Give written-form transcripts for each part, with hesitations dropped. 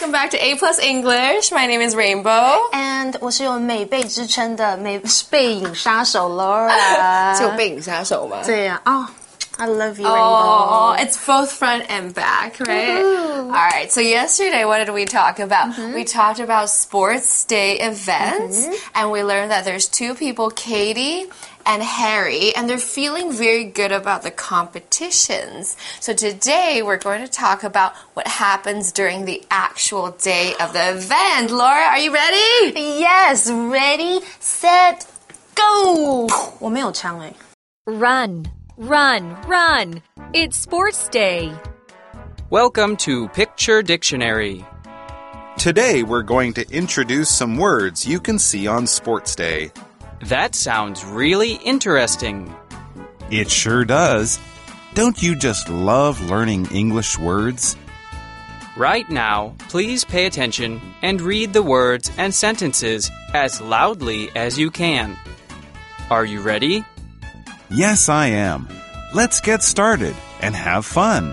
welcome back to A Plus English. My name is Rainbow. And 我是有美背之称的背影杀手 Laura. 是有背影杀手吗？ 对呀，I love you, Rainbow. Oh, it's both front and back, right? All right, so yesterday, what did we talk about? We talked about sports day events, and we learned that there's two people, Katie and Harry, and they're feeling very good about the competitions. So today, we're going to talk about what happens during the actual day of the event. Laura, are you ready? Yes, ready, set, go. 我没有枪欸。 Run, run, run. It's sports day. Welcome to Picture Dictionary. Today we're going to introduce some words you can see on Sports Day. That sounds really interesting. It sure does. Don't you just love learning English words? Right now, please pay attention and read the words and sentences as loudly as you can. Are you ready? Yes, I am. Let's get started and have fun.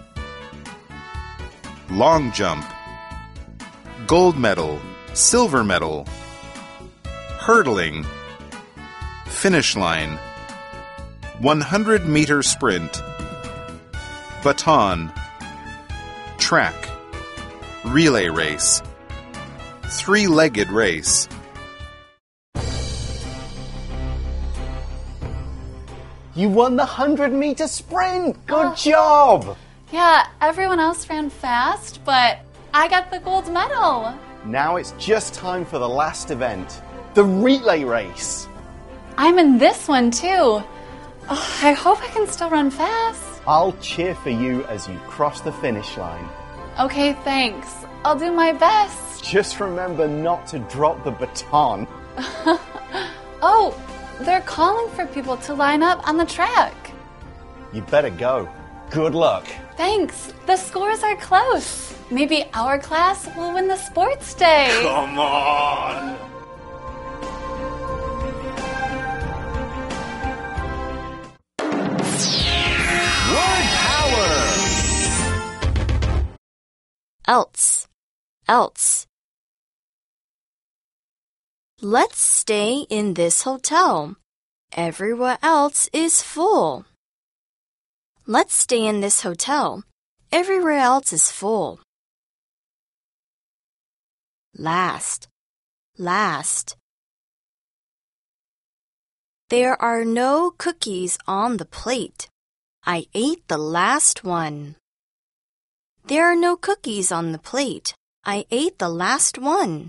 Long jump. Gold medal, silver medal. Hurdling. Finish line. 100-meter sprint. Baton. Track. Relay race. Three-legged race. You won the 100-meter sprint! Good job! Yeah, everyone else ran fast, but I got the gold medal. Now it's just time for the last event, the relay race. I'm in this one too. Oh, I hope I can still run fast. I'll cheer for you as you cross the finish line. Okay, thanks. I'll do my best. Just remember not to drop the baton. Oh, they're calling for people to line up on the track. You better go. Good luck. Thanks. The scores are close. Maybe our class will win the sports day. Come on! Word power! Else, else. Let's stay in this hotel. Everywhere else is full. Let's stay in this hotel. Everywhere else is full. Last, last. There are no cookies on the plate. I ate the last one. There are no cookies on the plate. I ate the last one.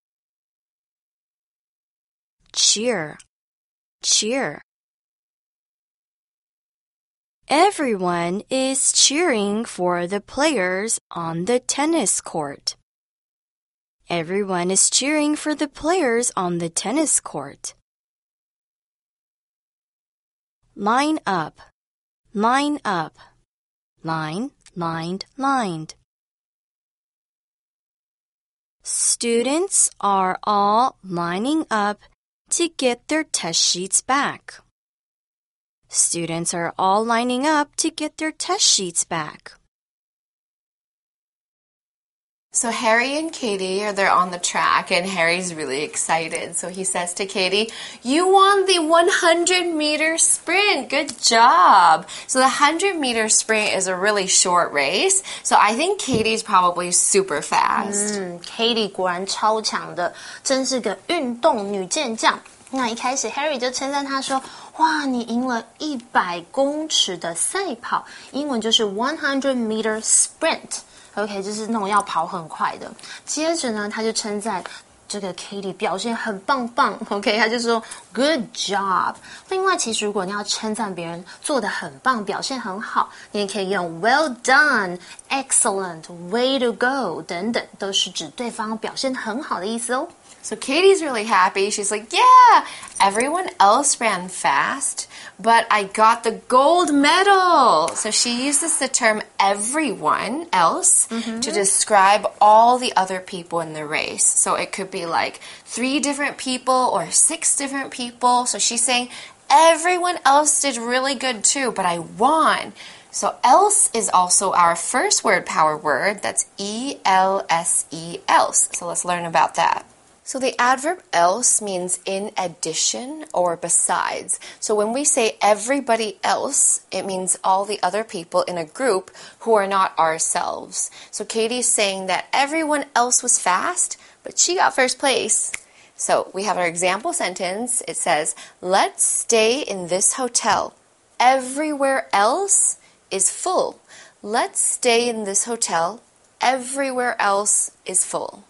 Cheer, cheer. Everyone is cheering for the players on the tennis court. Everyone is cheering for the players on the tennis court. Line up, line up. Line, lined, lined. Students are all lining up to get their test sheets back. Students are all lining up to get their test sheets back. So Harry and Katie they're on the track, and Harry's really excited. So he says to Katie, "You won the 100-meter sprint. Good job." So the 100-meter sprint is a really short race. So I think Katie's probably super fast. Katie 果然超强的，真是个运动女健将。那一开始 Harry 就称赞她说：“哇，你赢了100公尺的赛跑，英文就是 100-meter sprint。”OK， 就是那种要跑很快的。接着呢，他就称赞这个 Katie 表现很棒棒。OK， 他就说 Good job。另外，其实如果你要称赞别人做得很棒，表现很好，你也可以用 Well done、Excellent、Way to go 等等，都是指对方表现得很好的意思哦。 So Katie's really happy. She's like, "Yeah, everyone else ran fast, but I got the gold medal." So she uses the term everyone else to describe all the other people in the race. So it could be like 3 different people or 6 different people. So she's saying everyone else did really good too, but I won. So else is also our first word power word. That's E-L-S-E, else. So let's learn about that. So the adverb else means in addition or besides. So when we say everybody else, it means all the other people in a group who are not ourselves. So Katie's saying that everyone else was fast, but she got first place. So we have our example sentence. It says, let's stay in this hotel. Everywhere else is full. Let's stay in this hotel. Everywhere else is full.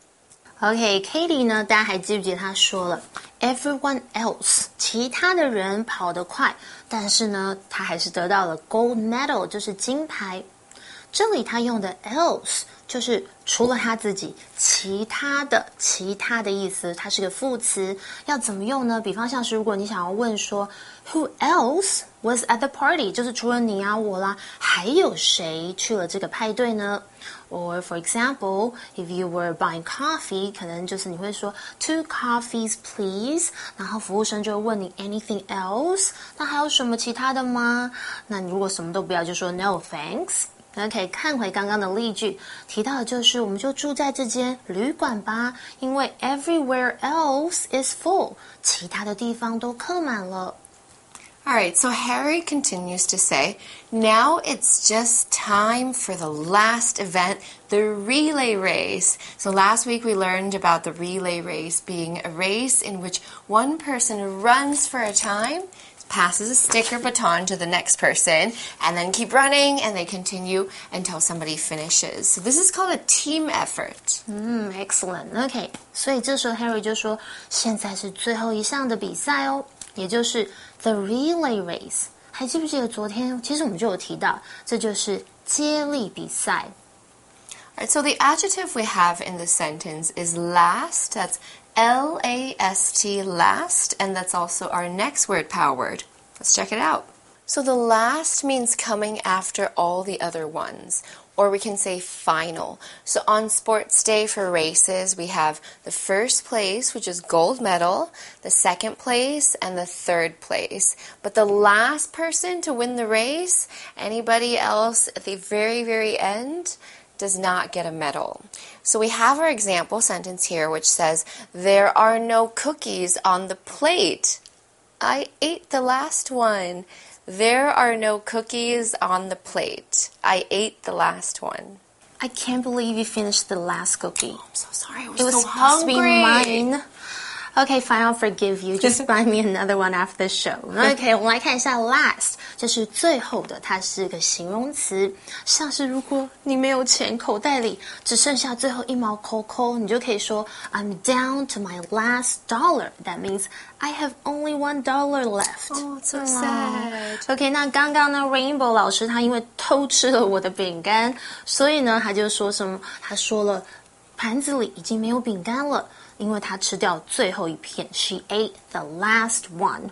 OK，Katie 呢？大家还记不记得她说了 ，everyone else， 其他的人跑得快，但是呢，她还是得到了 gold medal， 就是金牌。这里她用的 else 就是除了她自己，其他的意思，它是个副词，要怎么用呢？比方像是如果你想要问说 Who else was at the party？ 就是除了你啊我啦，还有谁去了这个派对呢？Or for example, if you were buying coffee, 可能就是你会说 2 coffees please， 然后服务生就会问你 anything else， 那还有什么其他的吗？那你如果什么都不要就说 no thanks。OK， 看回刚刚的例句，提到的就是我们就住在这间旅馆吧，因为 everywhere else is full， 其他的地方都客满了。 Alright, so Harry continues to say, now it's just time for the last event, the relay race. So last week we learned about the relay race being a race in which one person runs for a time, passes a stick or baton to the next person, and then keep running, and they continue until somebody finishes. So this is called a team effort. Excellent. OK， 所以这时候 Harry 就说，现在是最后一项的比赛哦，也就是 the relay race。还记不记得昨天其实我们就有提到，这就是接力比赛。 Alright, so the adjective we have in this sentence is last. That's L-A-S-T, last, and that's also our next word power word. Let's check it out. So the last means coming after all the other ones, or we can say final. So on sports day for races, we have the first place, which is gold medal, the second place, and the third place. But the last person to win the race, anybody else at the very, very end, does not get a medal. So we have our example sentence here which says, there are no cookies on the plate. I ate the last one. There are no cookies on the plate. I ate the last one. I can't believe you finished the last cookie. I'm so sorry. I was It was so supposed to be hungry. mine. Okay, fine, I'll forgive you. Just buy me another one after the show. Okay, 我们来看一下 last， 就是最后的，它是个形容词，像是如果你没有钱，口袋里只剩下最后一毛扣扣，你就可以说 I'm down to my last dollar. That means I have only $1 left. Oh, it's so sad. OK， 那刚刚呢 ，Rainbow 老师他因为偷吃了我的饼干，所以呢他就说什么？他说了盘子里已经没有饼干了。因为她吃掉最后一片 She ate the last one.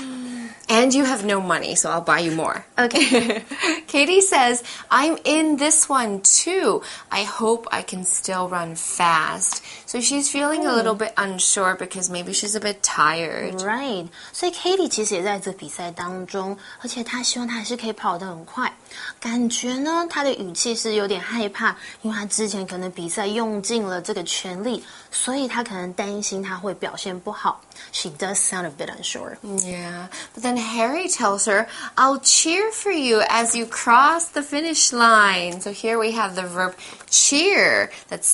And you have no money, so I'll buy you more. Okay. Katie says, I'm in this one too. I hope I can still run fast. So she's feeling a little bit unsure because maybe she's a bit tired. Right. 所以 Katie 其实也在这比赛当中，而且她希望她还是可以跑得很快。感觉呢，她的语气是有点害怕，因为她之前可能比赛用尽了这个全力，所以她可能担心她会表现不好。She does sound a bit unsure. Yeah, but then Harry tells her, I'll cheer for you as you cross the finish line. So here we have the verb cheer. That's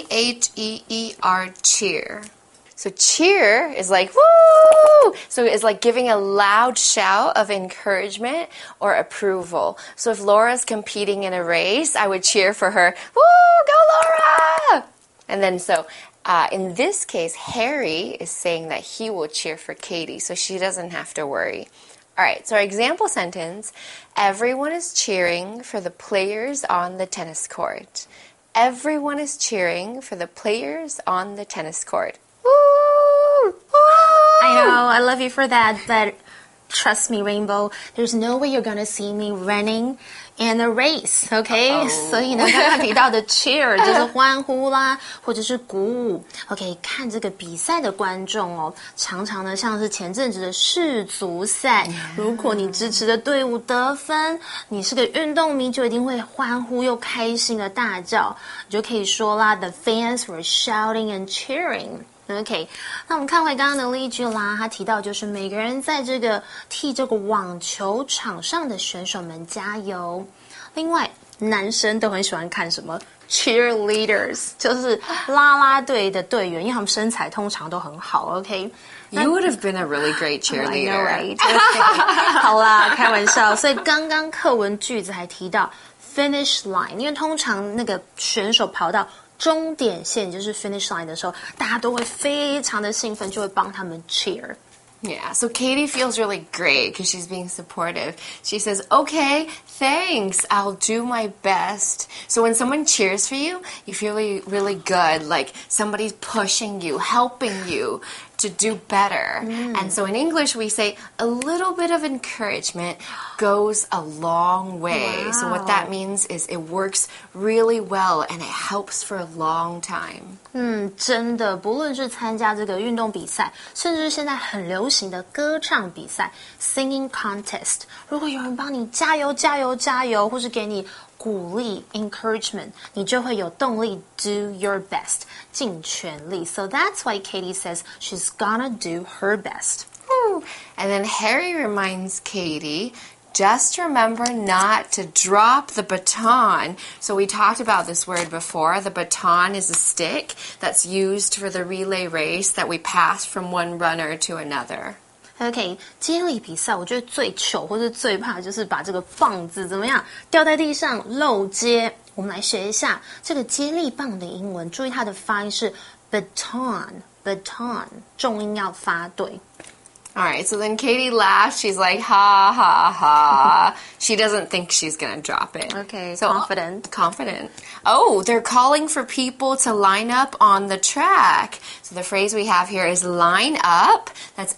C-H-E-E-R, cheer. So cheer is like, woo! So it's like giving a loud shout of encouragement or approval. So if Laura's competing in a race, I would cheer for her, woo, go Laura! And then in this case, Harry is saying that he will cheer for Katie, so she doesn't have to worry. All right, so our example sentence, everyone is cheering for the players on the tennis court. Everyone is cheering for the players on the tennis court. Woo! Woo! I know, I love you for that, but Trust me, Rainbow, there's no way you're gonna see me running in a race, OK？ 所以呢，刚刚提到的 cheer 就是欢呼啦，或者是鼓舞。OK， 看这个比赛的观众哦，常常呢像是前阵子的世足赛，如果你支持的队伍得分，你是个运动迷，就一定会欢呼又开心的大叫，你就可以说啦 ，The fans were shouting and cheering。OK， 那我们看回刚刚的例句啦，他提到就是每个人在这个替这个网球场上的选手们加油。另外，男生都很喜欢看什么 cheerleaders， 就是啦啦队的队员，因为他们身材通常都很好。OK。You would have been a really great cheerleader. I know, right? Okay. 好啦，开玩笑。所以刚刚课文句子还提到 finish line， 因为通常那个选手跑到终点线就是 finish line 的时候，大家都会非常的兴奋，就会帮他们 cheer。 Yeah, so Katie feels really great because she's being supportive. She says, okay, thanks, I'll do my best. So when someone cheers for you, you feel really, really good, like somebody's pushing you, helping you to do better. And so in English, we say a little bit of encouragement goes a long way. Wow. So what that means is it works really well and it helps for a long time. 真的，不论是参加这个运动比赛，甚至是现在很流行的歌唱比赛 （singing contest）， 如果有人帮你加油、加油、加油，或是给你鼓励 （encouragement）， 你就会有动力 do your best， 尽全力。So that's why Katie says she's gonna do her best. And then Harry reminds Katie,Just remember not to drop the baton. So we talked about this word before. The baton is a stick that's used for the relay race that we pass from one runner to another. OK， 接力比赛我觉得最糗或是最怕就是把这个棒子怎么样掉在地上漏接。我们来学一下这个接力棒的英文，注意它的发音是 baton， 重音要发对。 All right, so then Katie laughs. She's like, ha, ha, ha. She doesn't think she's going to drop it. Okay, so, confident. Confident. Oh, they're calling for people to line up on the track. So the phrase we have here is line up. That's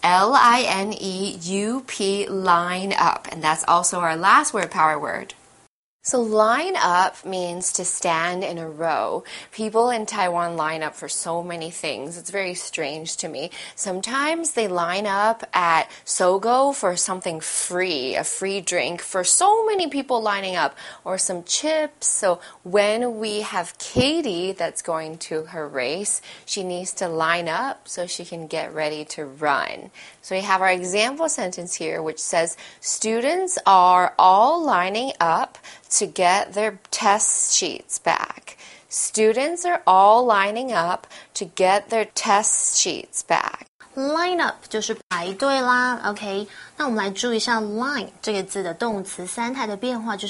L-I-N-E-U-P, line up. And that's also our last word power word. So line up means to stand in a row. People in Taiwan line up for so many things. It's very strange to me. Sometimes they line up at Sogo for something free, a free drink for so many people lining up, or some chips. So when we have Katie that's going to her race, she needs to line up so she can get ready to run. So we have our example sentence here, which says, students are all lining up to get their test sheets back. Students are all lining up to get their test sheets back. Line up 就是排队啦 ，OK？ 那我们来注意一下 line 这个字的动词三态的变化，就是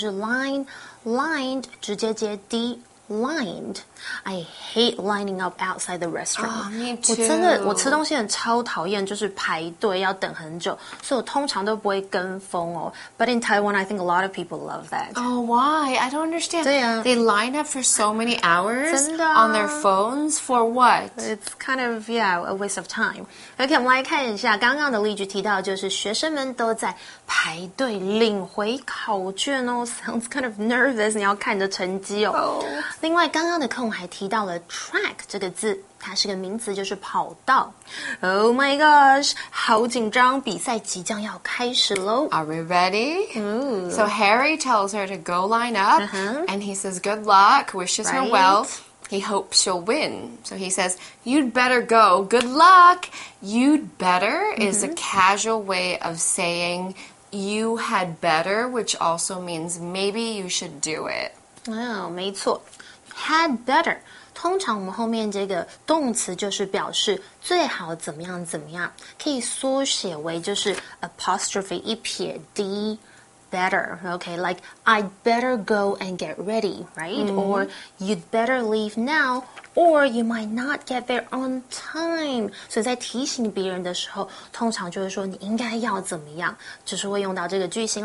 line、lined 直接接 d。Lined, I hate lining up outside the restaurant. Oh, me too. 我吃东西很超讨厌，就是排队要等很久，所以我通常都不会跟风哦。But in Taiwan, I think a lot of people love that. Oh, why? I don't understand. 对啊 They line up for so many hours 真的啊 on their phones for what? It's kind of, yeah, a waste of time. OK, 我们来看一下刚刚的例句提到，就是学生们都在排队领回考卷哦。Sounds kind of nervous. 你要看你的成绩哦。 Oh. 另外，刚刚的课文还提到了 track 这个字，它是个名词，就是跑道。Oh my gosh， 好紧张，比赛即将要开始喽。 Are we ready? Ooh. So Harry tells her to go line up, and he says good luck, wishes her Right. well. He hopes she'll win. So he says, you'd better go. Good luck. You'd better is a casual way of saying you had better, which also means maybe you should do it. 没错。Had better， 通常我们后面这个动词就是表示最好怎么样怎么样，可以缩写为就是 apostrophe 一撇 d better, okay? Like I'd better go and get ready, right? Or you'd better leave now, or you might not get there on time. 所以在提醒别人的时候，通常就是说你应该要怎么样，就是会用到这个句型啦。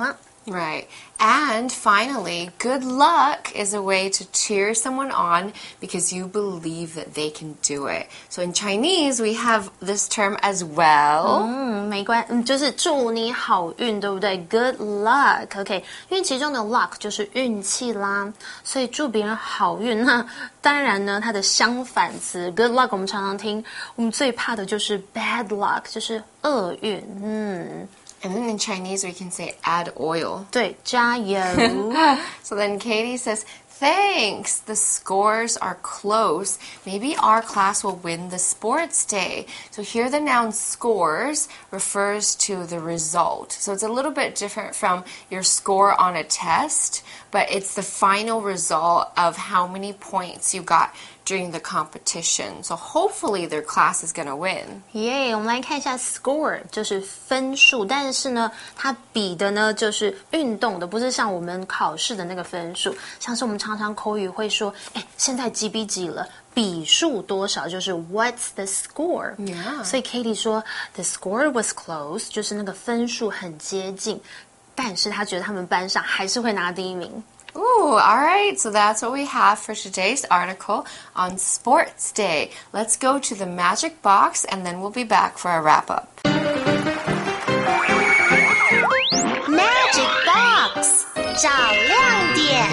Right. And finally, good luck is a way to cheer someone on because you believe that they can do it. So in Chinese, we have this term as well. 没关，就是祝你好运，对不对 ？Good luck，OK，、因为其中的 luck 就是运气啦，所以祝别人好运。那当然呢，它的相反词 good luck 我们常常听，我们最怕的就是 bad luck，就是厄运。 And then in Chinese, we can say add oil. 对，加油。 So then Katie says, thanks. The scores are close. Maybe our class will win the sports day. So here the noun scores refers to the result. So it's a little bit different from your score on a test, but it's the final result of how many points you got during the competition. So hopefully their class is going to win. 耶，我们来看一下 score 就是分数，但是呢，它比的呢就是运动的，不是像我们考试的那个分数。像是我们常常口语会说，现在几比几了？比数多少就是 What's the score？ Yeah. 所以 Katie 说 The score was close， 就是那个分数很接近，但是他觉得他们班上还是会拿第一名。 Ooh, all right. So that's what we have for today's article on Sports Day. Let's go to the magic box and then we'll be back for a wrap up. Magic box 找亮点。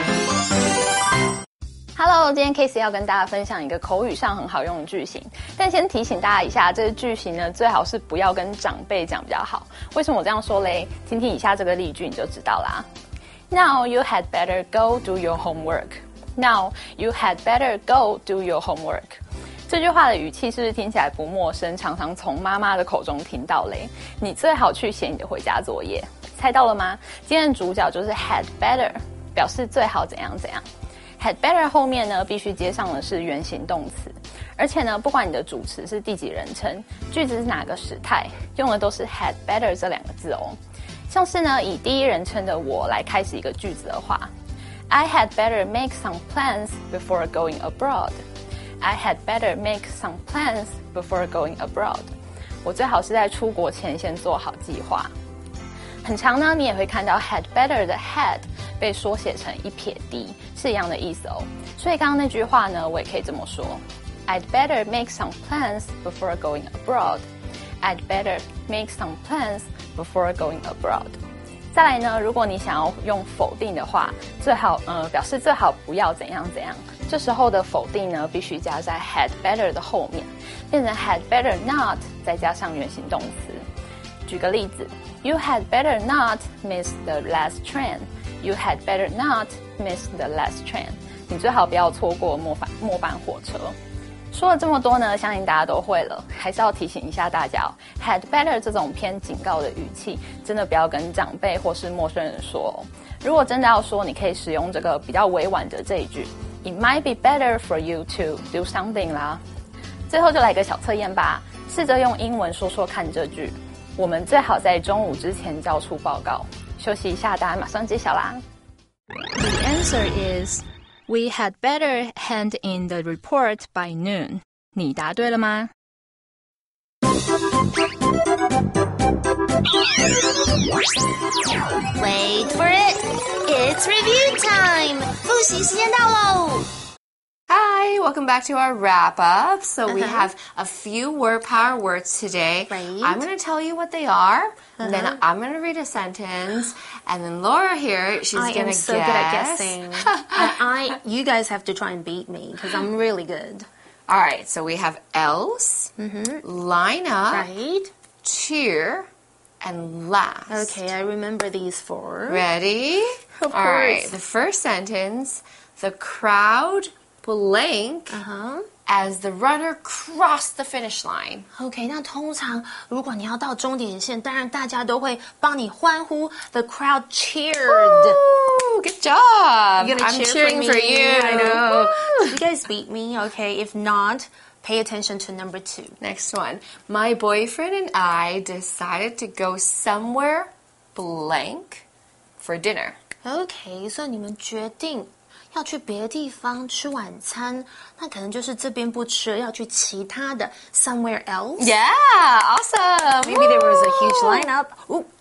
Hello， 今天 Casey 要跟大家分享一个口语上很好用的句型，但先提醒大家一下，这个句型呢最好是不要跟长辈讲比较好。为什么我这样说嘞？听听以下这个例句你就知道啦。Now you had better go do your homework. Now you had better go do your homework. 这句话的语气是不是听起来不陌生？常常从妈妈的口中听到嘞。你最好去写你的回家作业。猜到了吗？今天的主角就是 had better， 表示最好怎样怎样。had better 后面呢必须接上的是原形动词，而且呢不管你的主词是第几人称，句子是哪个时态，用的都是 had better 这两个字哦。像是呢以第一人称的我来开始一个句子的话， I had better make some plans before going abroad. I had better make some plans before going abroad. 我最好是在出国前先做好计划。很常呢你也会看到 had better 的 had 被缩写成一撇 d， 是一样的意思哦。所以刚刚那句话呢我也可以这么说， I'd better make some plans before going abroad. I'd better make some plans before going abroad. 再来呢，如果你想要用否定的话，最好表示最好不要怎样怎样，这时候的否定呢必须加在 had better 的后面，变成 had better not 再加上原形动词。举个例子， You had better not miss the last train. You had better not miss the last train. 你最好不要错过末班火车。说了这么多呢，相信大家都会了，还是要提醒一下大家哦 had better 这种偏警告的语气，真的不要跟长辈或是陌生人说哦。如果真的要说，你可以使用这个比较委婉的这一句 It might be better for you to do something 啦。最后就来个小测验吧，试着用英文说说看这句，我们最好在中午之前交出报告。休息一下，答案马上揭晓啦。 The answer is we had better hand in the report by noon. 你答对了吗？ Wait for it. It's review time. 复习时间到喽。 Hi, welcome back to our wrap up. So we have a few word power words today. Right. I'm going to tell you what they are, and then I'm going to read a sentence, and then Laura here, she's going to guess. I am so good at guessing. You guys have to try and beat me because I'm really good. All right, so we have else, line up, Right? cheer, and last. Okay, I remember these four. Ready? Of All right, course. the first sentence, the crowd blank as the runner crossed the finish line. OK， 那通常如果你要到终点线，当然大家都会帮你欢呼。The crowd cheered. Ooh, good job. You're gonna I'm cheer cheering for for me. you. I know. You guys beat me. Okay, if not, pay attention to number 2. Next one. My boyfriend and I decided to go somewhere blank for dinner. OK， 所以你们决定要去别的地方吃晚餐，那可能就是这边不吃，要去其他的 somewhere else. Yeah, awesome. Maybe there was a huge lineup. Ooh,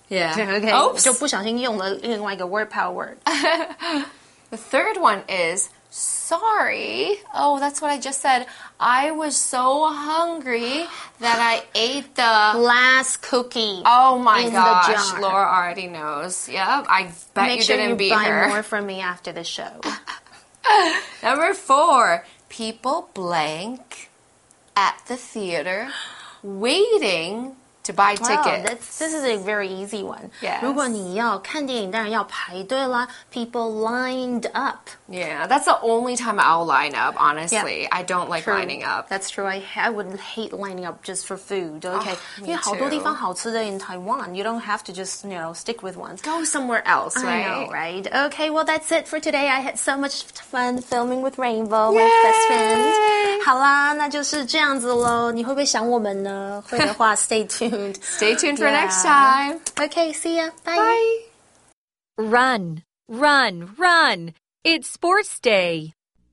Yeah. OK， Oops. 就不小心用了另外一个 word power。 The third one is sorry. Oh, that's what I just said. I was so hungry that I ate the Last cookie. Oh my in gosh, the jar. Laura already knows. Yep, I bet Make you sure didn't you beat buy her. more from me after the show. Number 4, people blank at the theater waiting to buy Wow, tickets. this is a very easy one. Yes. 如果你要看电影，当然要排队啦。People lined up. Yeah, that's the only time I'll line up, honestly. Yeah. I don't like True. lining up. That's true. I would hate lining up just for food. Okay. me 因为好多 too. 地方好吃的 in Taiwan, you don't have to just, stick with one. Go somewhere else, right? I know, right? Okay, well that's it for today. I had so much fun filming with Rainbow, my best friend. 好啦，那就是这样子咯。你会不会想我们呢？会的话 stay tuned. Stay tuned for Yeah. next time. Okay, see ya. Bye. Bye. Run, run, run. It's sports day.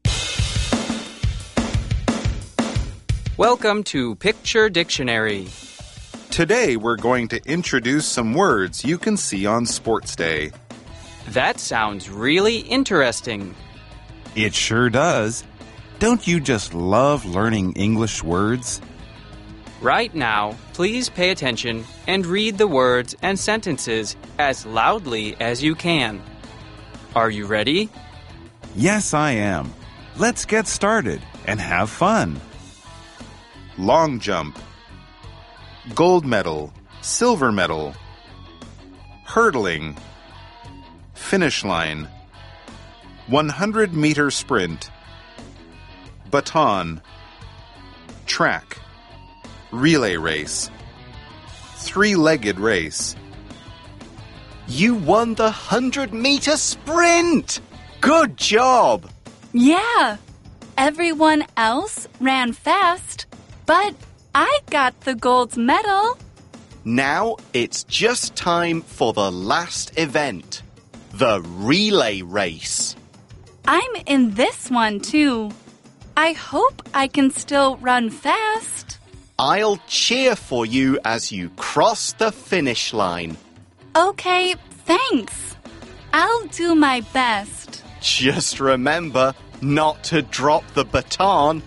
Welcome to Picture Dictionary. Today we're going to introduce some words you can see on Sports Day. That sounds really interesting. It sure does. Don't you just love learning English words? Right now, please pay attention and read the words and sentences as loudly as you can. Are you ready? Yes, I am. Let's get started and have fun. Long jump. Gold medal, silver medal. Hurdling. Finish line. 100-meter sprint. Baton. Track. Relay race. Three-legged race. You won the 100-meter sprint! Good job! Yeah, everyone else ran fast, but I got the gold medal. Now it's just time for the last event, the relay race. I'm in this one too. I hope I can still run fast. I'll cheer for you as you cross the finish line. Okay, thanks. I'll do my best. Just remember not to drop the baton.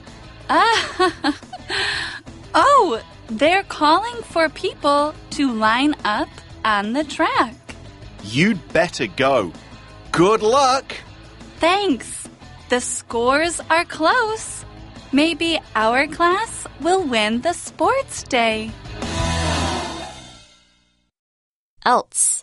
Oh, they're calling for people to line up on the track. You'd better go. Good luck! Thanks. The scores are close. Maybe our class will win the sports day. Else.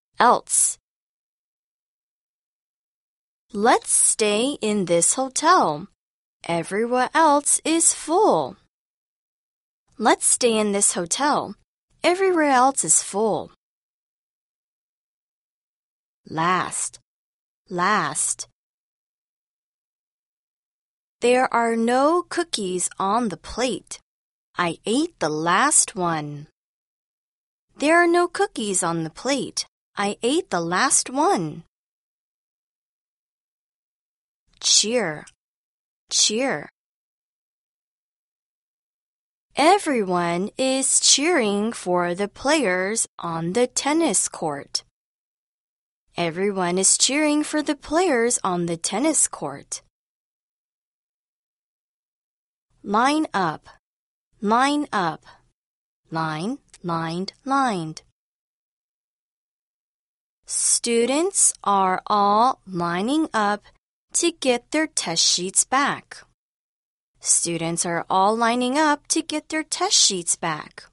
Let's stay in this hotel. Everywhere else is full. Let's stay in this hotel. Everywhere else is full. Last. There are no cookies on the plate. I ate the last one. There are no cookies on the plate. I ate the last one. Cheer. Everyone is cheering for the players on the tennis court. Everyone is cheering for the players on the tennis court. Line up. Line, lined. Students are all lining up to get their test sheets back. Students are all lining up to get their test sheets back.